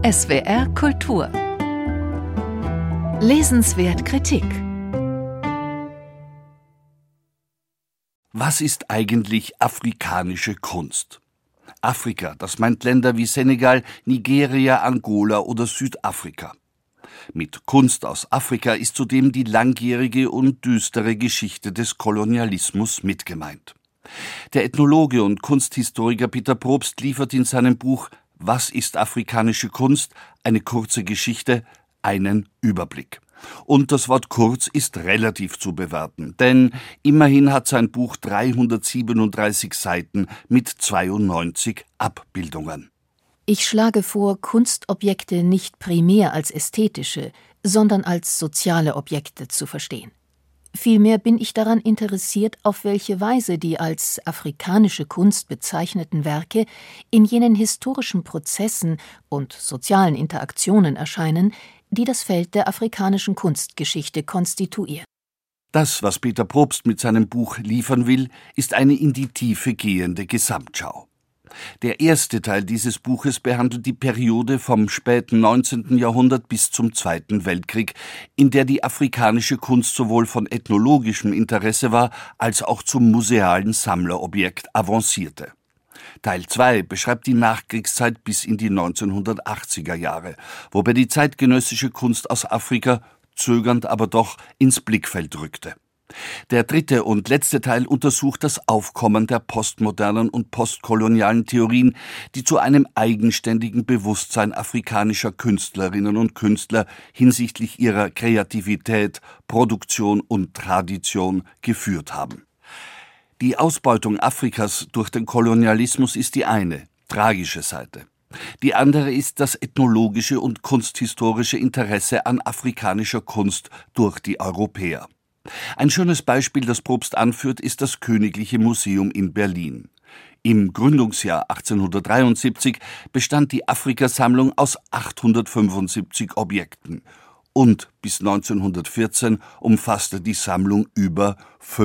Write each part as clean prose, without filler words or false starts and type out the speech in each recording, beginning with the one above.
SWR Kultur. Lesenswert Kritik. Was ist eigentlich afrikanische Kunst? Afrika, das meint Länder wie Senegal, Nigeria, Angola oder Südafrika. Mit Kunst aus Afrika ist zudem die langjährige und düstere Geschichte des Kolonialismus mitgemeint. Der Ethnologe und Kunsthistoriker Peter Probst liefert in seinem Buch »Was ist afrikanische Kunst? Eine kurze Geschichte« einen Überblick. Und das Wort kurz ist relativ zu bewerten, denn immerhin hat sein Buch 337 Seiten mit 92 Abbildungen. Ich schlage vor, Kunstobjekte nicht primär als ästhetische, sondern als soziale Objekte zu verstehen. Vielmehr bin ich daran interessiert, auf welche Weise die als afrikanische Kunst bezeichneten Werke in jenen historischen Prozessen und sozialen Interaktionen erscheinen, die das Feld der afrikanischen Kunstgeschichte konstituieren. Das, was Peter Probst mit seinem Buch liefern will, ist eine in die Tiefe gehende Gesamtschau. Der erste Teil dieses Buches behandelt die Periode vom späten 19. Jahrhundert bis zum Zweiten Weltkrieg, in der die afrikanische Kunst sowohl von ethnologischem Interesse war, als auch zum musealen Sammlerobjekt avancierte. Teil 2 beschreibt die Nachkriegszeit bis in die 1980er Jahre, wobei die zeitgenössische Kunst aus Afrika zögernd aber doch ins Blickfeld rückte. Der dritte und letzte Teil untersucht das Aufkommen der postmodernen und postkolonialen Theorien, die zu einem eigenständigen Bewusstsein afrikanischer Künstlerinnen und Künstler hinsichtlich ihrer Kreativität, Produktion und Tradition geführt haben. Die Ausbeutung Afrikas durch den Kolonialismus ist die eine, tragische Seite. Die andere ist das ethnologische und kunsthistorische Interesse an afrikanischer Kunst durch die Europäer. Ein schönes Beispiel, das Probst anführt, ist das Königliche Museum in Berlin. Im Gründungsjahr 1873 bestand die Afrikasammlung aus 875 Objekten und bis 1914 umfasste die Sammlung über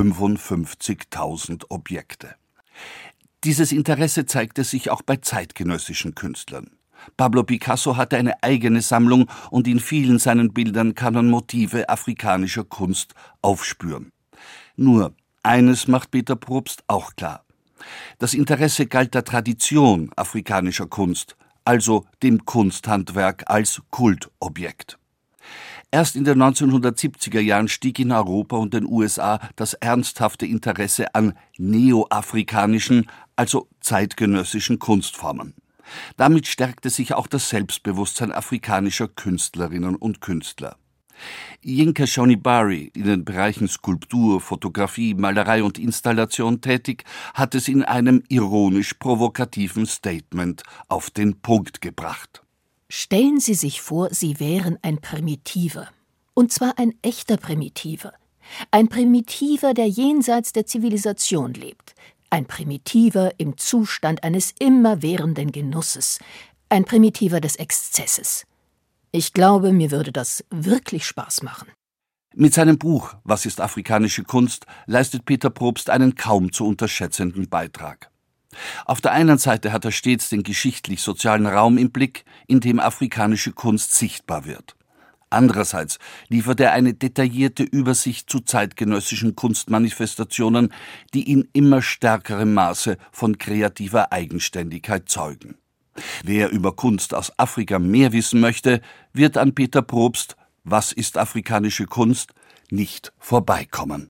55.000 Objekte. Dieses Interesse zeigte sich auch bei zeitgenössischen Künstlern. Pablo Picasso hatte eine eigene Sammlung und in vielen seinen Bildern kann man Motive afrikanischer Kunst aufspüren. Nur eines macht Peter Probst auch klar. Das Interesse galt der Tradition afrikanischer Kunst, also dem Kunsthandwerk als Kultobjekt. Erst in den 1970er Jahren stieg in Europa und den USA das ernsthafte Interesse an neoafrikanischen, also zeitgenössischen Kunstformen. Damit stärkte sich auch das Selbstbewusstsein afrikanischer Künstlerinnen und Künstler. Yinka Shonibari, in den Bereichen Skulptur, Fotografie, Malerei und Installation tätig, hat es in einem ironisch-provokativen Statement auf den Punkt gebracht. Stellen Sie sich vor, Sie wären ein Primitiver. Und zwar ein echter Primitiver. Ein Primitiver, der jenseits der Zivilisation lebt. Ein Primitiver im Zustand eines immerwährenden Genusses. Ein Primitiver des Exzesses. Ich glaube, mir würde das wirklich Spaß machen. Mit seinem Buch »Was ist afrikanische Kunst« leistet Peter Probst einen kaum zu unterschätzenden Beitrag. Auf der einen Seite hat er stets den geschichtlich-sozialen Raum im Blick, in dem afrikanische Kunst sichtbar wird. Andererseits liefert er eine detaillierte Übersicht zu zeitgenössischen Kunstmanifestationen, die in immer stärkerem Maße von kreativer Eigenständigkeit zeugen. Wer über Kunst aus Afrika mehr wissen möchte, wird an Peter Probst »Was ist afrikanische Kunst« nicht vorbeikommen.